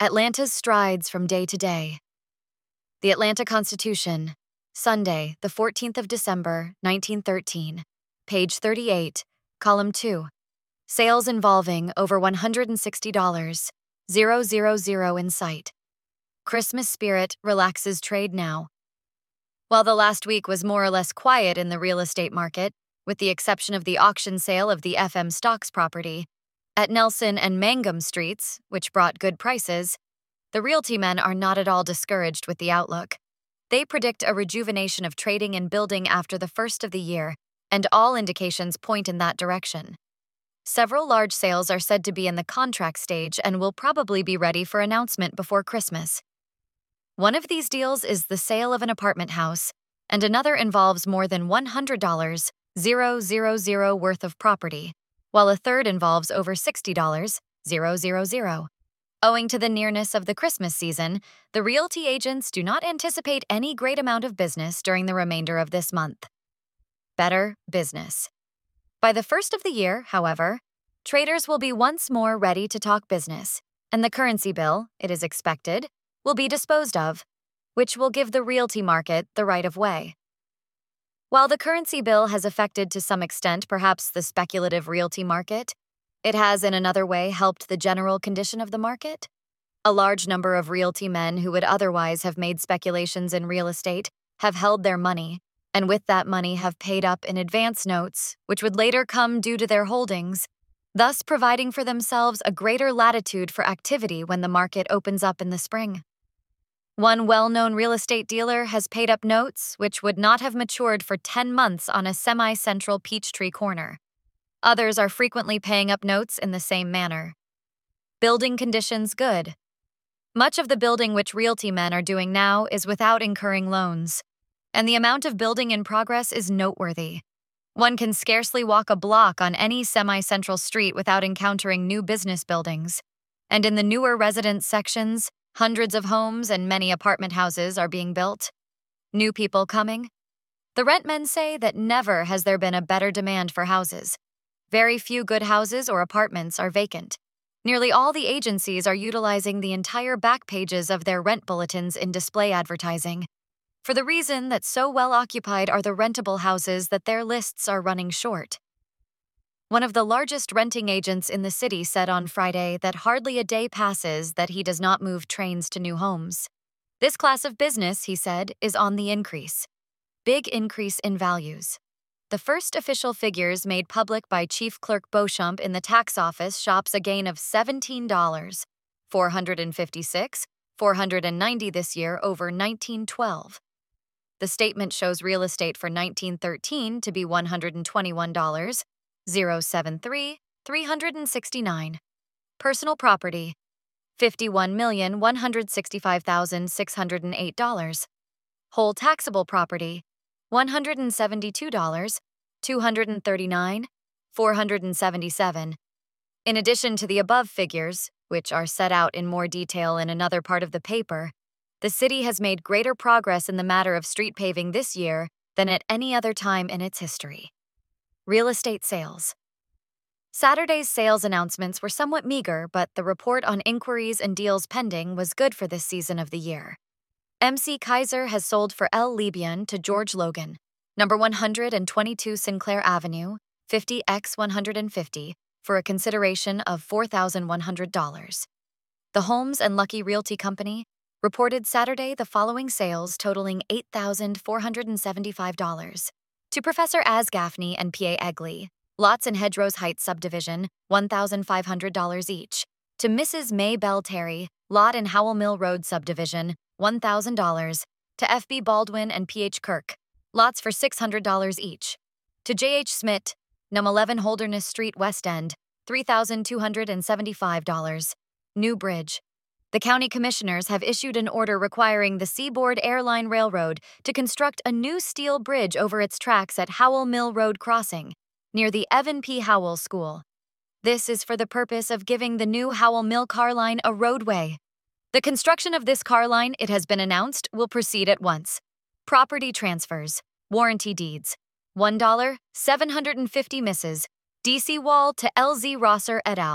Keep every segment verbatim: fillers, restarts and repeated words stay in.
Atlanta's strides from day to day. The Atlanta Constitution, Sunday, the fourteenth of December, nineteen thirteen, page thirty-eight, column two. Sales involving over one hundred sixty dollars, zero zero zero in sight. Christmas spirit relaxes trade now. While the last week was more or less quiet in the real estate market, with the exception of the auction sale of the F M Stocks property, at Nelson and Mangum Streets, which brought good prices, the realty men are not at all discouraged with the outlook. They predict a rejuvenation of trading and building after the first of the year, and all indications point in that direction. Several large sales are said to be in the contract stage and will probably be ready for announcement before Christmas. One of these deals is the sale of an apartment house, and another involves more than one hundred dollars, zero zero zero worth of property, while a third involves over sixty dollars, zero zero zero. Owing to the nearness of the Christmas season, the realty agents do not anticipate any great amount of business during the remainder of this month. Better business. By the first of the year, however, traders will be once more ready to talk business, and the currency bill, it is expected, will be disposed of, which will give the realty market the right of way. While the currency bill has affected to some extent perhaps the speculative realty market, it has in another way helped the general condition of the market. A large number of realty men who would otherwise have made speculations in real estate have held their money, and with that money have paid up in advance notes, which would later come due to their holdings, thus providing for themselves a greater latitude for activity when the market opens up in the spring. One well-known real estate dealer has paid up notes which would not have matured for ten months on a semi-central Peachtree corner. Others are frequently paying up notes in the same manner. Building conditions good. Much of the building which realty men are doing now is without incurring loans, and the amount of building in progress is noteworthy. One can scarcely walk a block on any semi-central street without encountering new business buildings, and in the newer residence sections, hundreds of homes and many apartment houses are being built. New people coming. The rentmen say that never has there been a better demand for houses. Very few good houses or apartments are vacant. Nearly all the agencies are utilizing the entire back pages of their rent bulletins in display advertising, for the reason that so well occupied are the rentable houses that their lists are running short. One of the largest renting agents in the city said on Friday that hardly a day passes that he does not move trains to new homes. This class of business, he said, is on the increase. Big increase in values. The first official figures made public by Chief Clerk Beauchamp in the tax office shops a gain of seventeen dollars, four hundred fifty-six dollars, four hundred ninety dollars this year over nineteen twelve. The statement shows real estate for nineteen thirteen to be one hundred twenty-one dollars, zero seven three, three hundred sixty-nine. Personal property, fifty-one million, one hundred sixty-five thousand, six hundred eight dollars. Whole taxable property, one hundred seventy-two dollars, two hundred thirty-nine dollars, four hundred seventy-seven dollars. In addition to the above figures, which are set out in more detail in another part of the paper, the city has made greater progress in the matter of street paving this year than at any other time in its history. Real estate sales. Saturday's sales announcements were somewhat meager, but the report on inquiries and deals pending was good for this season of the year. M C Kaiser has sold for El Libyan to George Logan, number one hundred twenty-two Sinclair Avenue, fifty by one hundred fifty, for a consideration of four thousand one hundred dollars. The Holmes and Lucky Realty Company reported Saturday the following sales totaling eight thousand four hundred seventy-five dollars. To Professor Az Gaffney and P A Egley, lots in Hedgerows Heights subdivision, one thousand five hundred dollars each. To Missus May Bell Terry, lot in Howell Mill Road subdivision, one thousand dollars. To F B Baldwin and P H Kirk, lots for six hundred dollars each. To J H Smith, Num eleven Holderness Street, West End, three thousand two hundred seventy-five dollars. New Bridge. The county commissioners have issued an order requiring the Seaboard Airline Railroad to construct a new steel bridge over its tracks at Howell Mill Road Crossing, near the Evan P. Howell School. This is for the purpose of giving the new Howell Mill car line a roadway. The construction of this car line, it has been announced, will proceed at once. Property transfers, warranty deeds, one dollar, seven hundred fifty misses, D C Wall to L Z Rosser et al.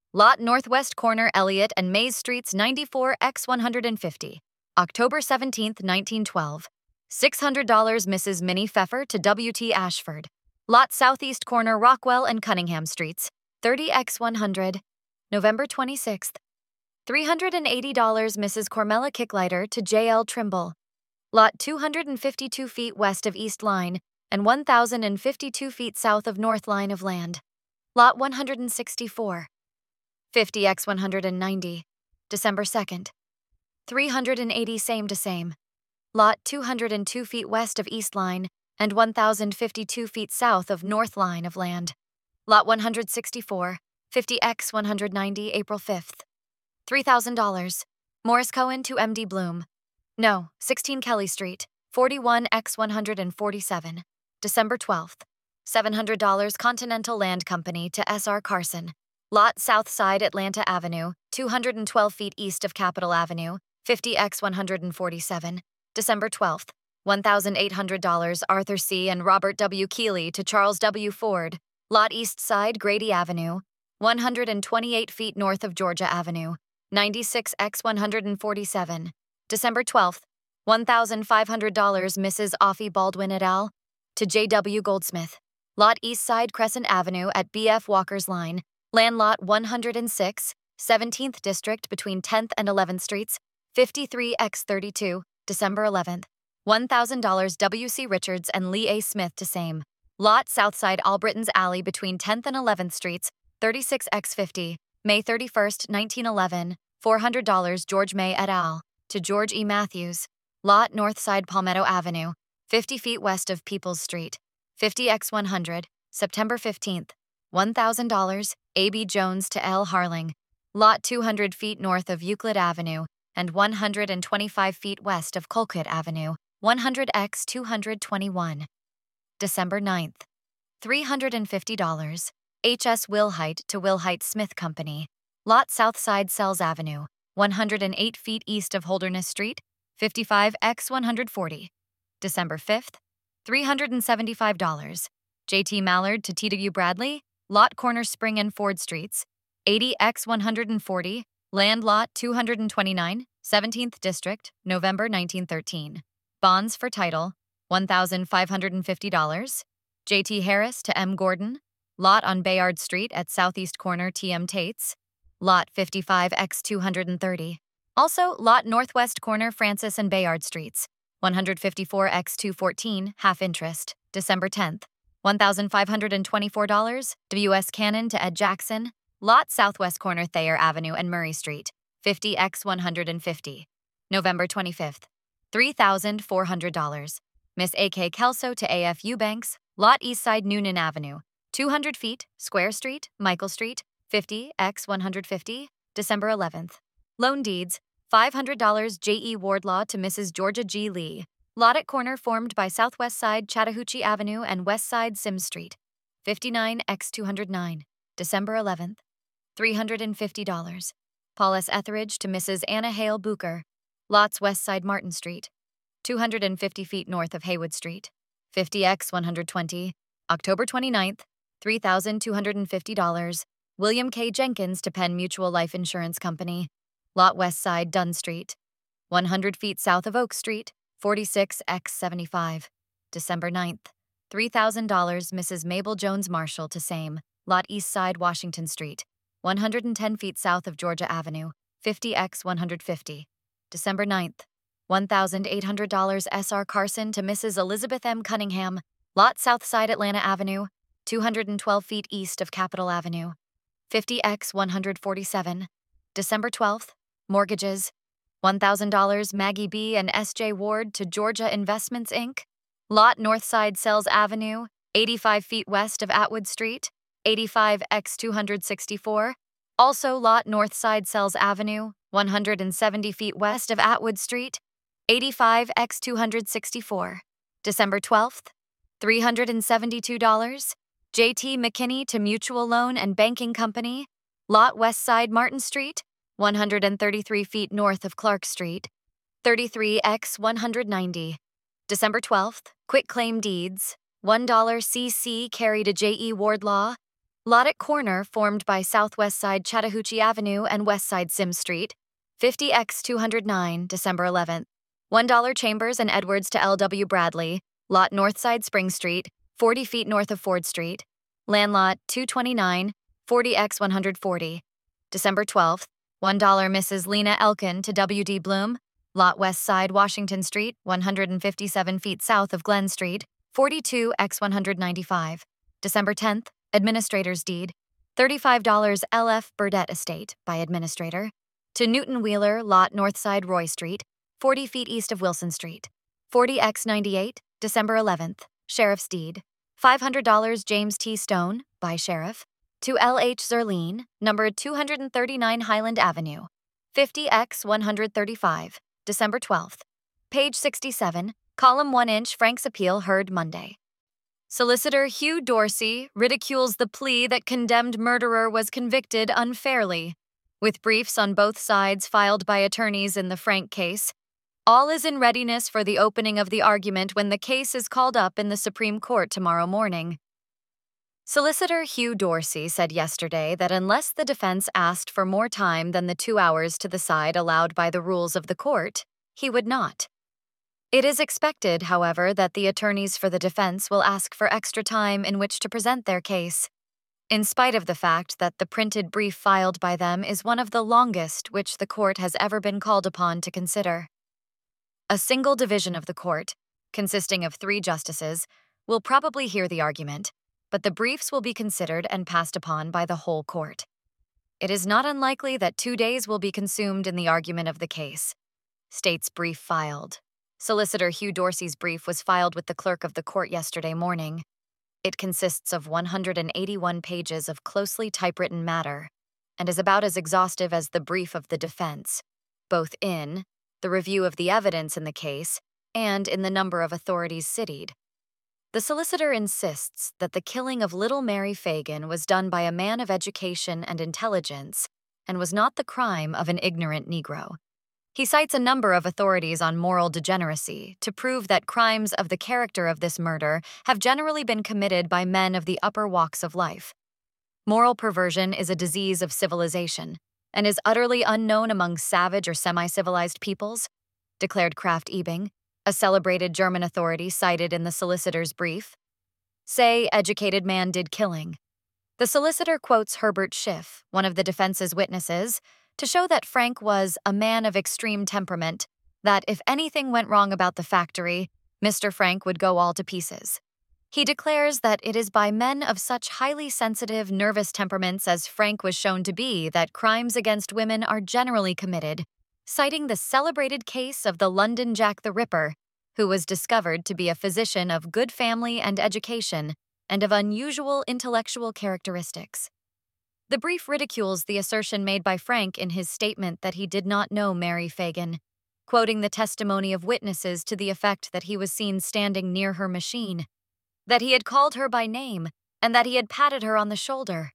Lot northwest corner Elliott and Mays Streets ninety-four by one fifty. October seventeenth, nineteen twelve. six hundred dollars Missus Minnie Pfeffer to W T Ashford. Lot southeast corner Rockwell and Cunningham Streets, thirty by one hundred. November twenty-sixth. three hundred eighty dollars Missus Cormella Kicklighter to J L Trimble. Lot two hundred fifty-two feet west of East Line and one thousand fifty-two feet south of North Line of land. Lot one hundred sixty-four. fifty by one ninety. December second. three hundred eighty same to same. Lot two hundred two feet west of East Line and one thousand fifty-two feet south of North Line of land. Lot one hundred sixty-four. fifty by one ninety. April fifth. three thousand dollars. Morris Cohen to M D Bloom. No, sixteen Kelly Street, forty-one by one forty-seven. December twelfth. seven hundred dollars Continental Land Company to S R Carson. Lot South Side Atlanta Avenue, two hundred twelve feet east of Capitol Avenue, fifty by one forty-seven. December twelfth. one thousand eight hundred dollars Arthur C. and Robert W. Keeley to Charles W. Ford. Lot East Side Grady Avenue, one hundred twenty-eight feet north of Georgia Avenue, ninety-six by one forty-seven. December twelfth. one thousand five hundred dollars Missus Offie Baldwin et al. To J W. Goldsmith. Lot East Side Crescent Avenue at B F Walker's Line. Land Lot one hundred six, seventeenth District between tenth and eleventh Streets, fifty-three by thirty-two. December eleventh. one thousand dollars W C Richards and Lee A. Smith to same. Lot Southside Albritton's Alley between tenth and eleventh Streets, thirty-six by fifty. May thirty-first, nineteen eleven. four hundred dollars George May et al. To George E. Matthews. Lot Northside Palmetto Avenue, fifty feet west of Peoples Street, fifty by one hundred. September fifteenth. one thousand dollars A B Jones to L. Harling. Lot two hundred feet north of Euclid Avenue and one hundred twenty-five feet west of Colquitt Avenue, one hundred by two twenty-one. December ninth. three hundred fifty dollars H S Wilhite to Wilhite Smith Company. Lot Southside Sells Avenue, one hundred eight feet east of Holderness Street, fifty-five by one forty. December fifth. three hundred seventy-five dollars J T Mallard to T W Bradley. Lot corner Spring and Ford Streets, eighty by one forty. Land Lot two hundred twenty-nine, seventeenth District, November nineteen thirteen. Bonds for title, one thousand five hundred fifty dollars J T Harris to M. Gordon. Lot on Bayard Street at southeast corner T M Tates. Lot fifty-five by two thirty. Also, Lot northwest corner Francis and Bayard Streets, one hundred fifty-four by two fourteen, half interest. December tenth. one thousand five hundred twenty-four dollars W S Cannon to Ed Jackson. Lot southwest corner Thayer Avenue and Murray Street, fifty by one fifty. November twenty-fifth. three thousand four hundred dollars Miss A K Kelso to A F Eubanks. Lot Eastside Noonan Avenue, two hundred feet, Square Street, Michael Street, fifty by one fifty. December eleventh. Loan deeds, five hundred dollars J E Wardlaw to Missus Georgia G. Lee. Lot at corner formed by southwest side Chattahoochee Avenue and west side Sims Street, fifty-nine by two oh nine. December eleventh. three hundred fifty dollars Paul S. Etheridge to Missus Anna Hale Booker. Lots west side Martin Street, two hundred fifty feet north of Haywood Street, fifty by one twenty. October twenty-ninth. three thousand two hundred fifty dollars William K. Jenkins to Penn Mutual Life Insurance Company. Lot west side Dunn Street, one hundred feet south of Oak Street, forty-six by seventy-five. December ninth. three thousand dollars Missus Mabel Jones Marshall to same. Lot east side Washington Street, one hundred ten feet south of Georgia Avenue, fifty by one fifty. December ninth. one thousand eight hundred dollars S R Carson to Missus Elizabeth M. Cunningham. Lot south side Atlanta Avenue, two hundred twelve feet east of Capitol Avenue, fifty by one forty-seven. December twelfth. Mortgages, one thousand dollars Maggie B. and S J Ward to Georgia Investments, Incorporated. Lot Northside Sells Avenue, eighty-five feet west of Atwood Street, eighty-five by two sixty-four. Also Lot Northside Sells Avenue, one hundred seventy feet west of Atwood Street, eighty-five by two sixty-four. December twelfth. three hundred seventy-two dollars J T McKinney to Mutual Loan and Banking Company. Lot west side Martin Street, one hundred thirty-three feet north of Clark Street, thirty-three by one ninety. December twelfth. Quitclaim deeds, one dollar C C carry to J E Wardlaw. Lot at corner formed by southwest side Chattahoochee Avenue and west side Sims Street, fifty by two hundred nine, December eleventh. one dollar Chambers and Edwards to L W Bradley, lot north side Spring Street, forty feet north of Ford Street. Land lot two twenty-nine, forty by one forty. December twelfth. one dollar Missus Lena Elkin to W D Bloom, lot west side Washington Street, one hundred fifty-seven feet south of Glen Street, forty-two by one ninety-five. December tenth. Administrator's deed, thirty-five dollars L F Burdett Estate by administrator, to Newton Wheeler, lot north side Roy Street, forty feet east of Wilson Street, forty by ninety-eight, December eleventh. Sheriff's deed, five hundred dollars James T. Stone by sheriff, to L H Zerline, number two thirty-nine Highland Avenue, fifty by one thirty-five, December twelfth. Page sixty-seven, column one inch Frank's appeal heard Monday. Solicitor Hugh Dorsey ridicules the plea that condemned murderer was convicted unfairly. With briefs on both sides filed by attorneys in the Frank case, all is in readiness for the opening of the argument when the case is called up in the Supreme Court tomorrow morning. Solicitor Hugh Dorsey said yesterday that unless the defense asked for more time than the two hours to the side allowed by the rules of the court, he would not. It is expected, however, that the attorneys for the defense will ask for extra time in which to present their case, in spite of the fact that the printed brief filed by them is one of the longest which the court has ever been called upon to consider. A single division of the court, consisting of three justices, will probably hear the argument, but the briefs will be considered and passed upon by the whole court. It is not unlikely that two days will be consumed in the argument of the case. State's brief filed. Solicitor Hugh Dorsey's brief was filed with the clerk of the court yesterday morning. It consists of one hundred eighty-one pages of closely typewritten matter and is about as exhaustive as the brief of the defense, both in the review of the evidence in the case and in the number of authorities citied. The solicitor insists that the killing of little Mary Fagan was done by a man of education and intelligence and was not the crime of an ignorant Negro. He cites a number of authorities on moral degeneracy to prove that crimes of the character of this murder have generally been committed by men of the upper walks of life. Moral perversion is a disease of civilization and is utterly unknown among savage or semi-civilized peoples, declared Kraft Ebing, a celebrated German authority cited in the solicitor's brief. Say, educated man did killing. The solicitor quotes Herbert Schiff, one of the defense's witnesses, to show that Frank was a man of extreme temperament, that if anything went wrong about the factory, Mister Frank would go all to pieces. He declares that it is by men of such highly sensitive, nervous temperaments as Frank was shown to be that crimes against women are generally committed, citing the celebrated case of the London Jack the Ripper, who was discovered to be a physician of good family and education and of unusual intellectual characteristics. The brief ridicules the assertion made by Frank in his statement that he did not know Mary Fagan, quoting the testimony of witnesses to the effect that he was seen standing near her machine, that he had called her by name, and that he had patted her on the shoulder.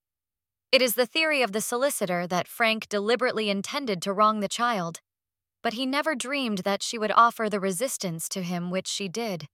It is the theory of the solicitor that Frank deliberately intended to wrong the child, but he never dreamed that she would offer the resistance to him which she did.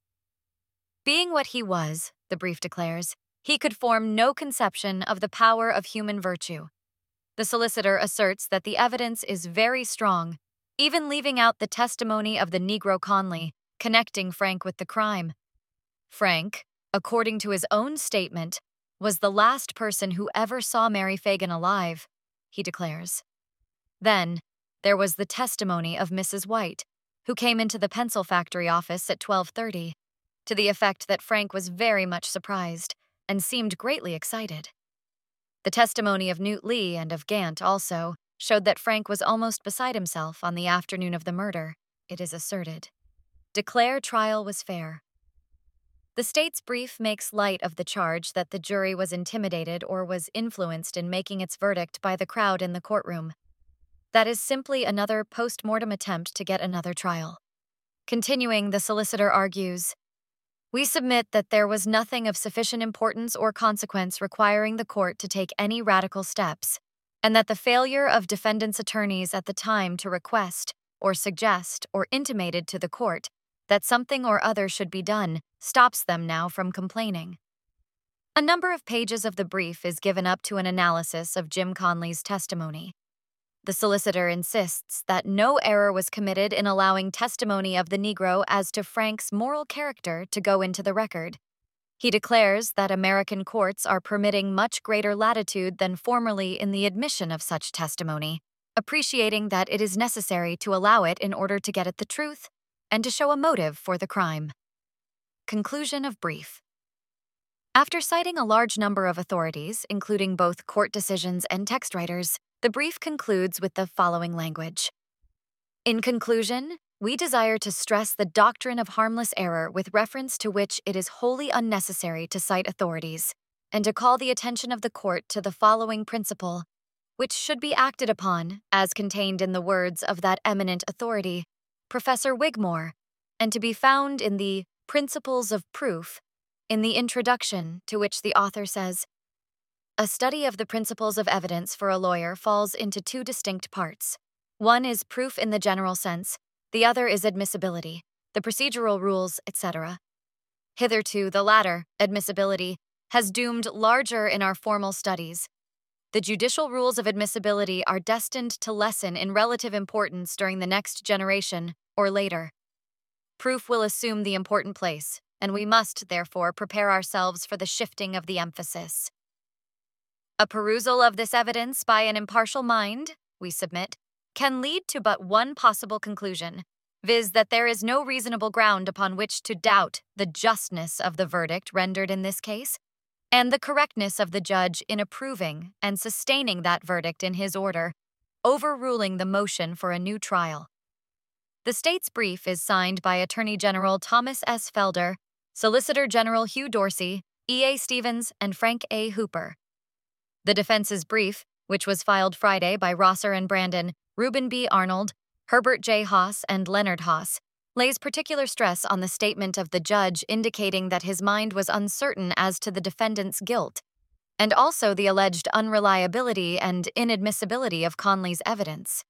Being what he was, the brief declares, he could form no conception of the power of human virtue. The solicitor asserts that the evidence is very strong, even leaving out the testimony of the Negro Conley, connecting Frank with the crime. Frank, according to his own statement, was the last person who ever saw Mary Fagan alive, he declares. Then, there was the testimony of Missus White, who came into the pencil factory office at twelve thirty, to the effect that Frank was very much surprised and seemed greatly excited. The testimony of Newt Lee and of Gant also showed that Frank was almost beside himself on the afternoon of the murder, it is asserted. Declare trial was fair. The state's brief makes light of the charge that the jury was intimidated or was influenced in making its verdict by the crowd in the courtroom. That is simply another post-mortem attempt to get another trial. Continuing, the solicitor argues, "We submit that there was nothing of sufficient importance or consequence requiring the court to take any radical steps, and that the failure of defendants' attorneys at the time to request, or suggest, or intimated to the court that something or other should be done stops them now from complaining." A number of pages of the brief is given up to an analysis of Jim Conley's testimony. The solicitor insists that no error was committed in allowing testimony of the Negro as to Frank's moral character to go into the record. He declares that American courts are permitting much greater latitude than formerly in the admission of such testimony, appreciating that it is necessary to allow it in order to get at the truth and to show a motive for the crime. Conclusion of brief. After citing a large number of authorities, including both court decisions and text writers, the brief concludes with the following language. In conclusion, we desire to stress the doctrine of harmless error with reference to which it is wholly unnecessary to cite authorities, and to call the attention of the court to the following principle, which should be acted upon, as contained in the words of that eminent authority, Professor Wigmore, and to be found in the Principles of Proof, in the introduction to which the author says, a study of the principles of evidence for a lawyer falls into two distinct parts. One is proof in the general sense, the other is admissibility, the procedural rules, et cetera. Hitherto, the latter, admissibility, has doomed larger in our formal studies. The judicial rules of admissibility are destined to lessen in relative importance during the next generation or later. Proof will assume the important place, and we must, therefore, prepare ourselves for the shifting of the emphasis. A perusal of this evidence by an impartial mind, we submit, can lead to but one possible conclusion, viz. That there is no reasonable ground upon which to doubt the justness of the verdict rendered in this case, and the correctness of the judge in approving and sustaining that verdict in his order, overruling the motion for a new trial. The state's brief is signed by Attorney General Thomas S. Felder, Solicitor General Hugh Dorsey, E A. Stevens, and Frank A. Hooper. The defense's brief, which was filed Friday by Rosser and Brandon, Reuben B. Arnold, Herbert J. Haas, and Leonard Haas, lays particular stress on the statement of the judge indicating that his mind was uncertain as to the defendant's guilt, and also the alleged unreliability and inadmissibility of Conley's evidence.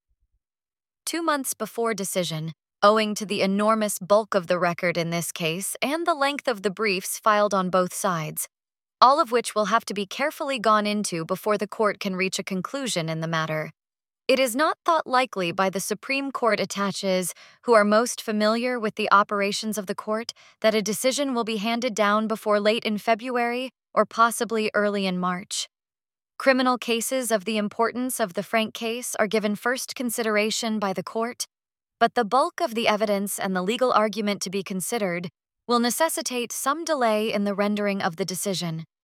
Two months before decision, owing to the enormous bulk of the record in this case and the length of the briefs filed on both sides, all of which will have to be carefully gone into before the court can reach a conclusion in the matter, it is not thought likely by the Supreme Court attaches, who are most familiar with the operations of the court, that a decision will be handed down before late in February or possibly early in March. Criminal cases of the importance of the Frank case are given first consideration by the court, but the bulk of the evidence and the legal argument to be considered will necessitate some delay in the rendering of the decision,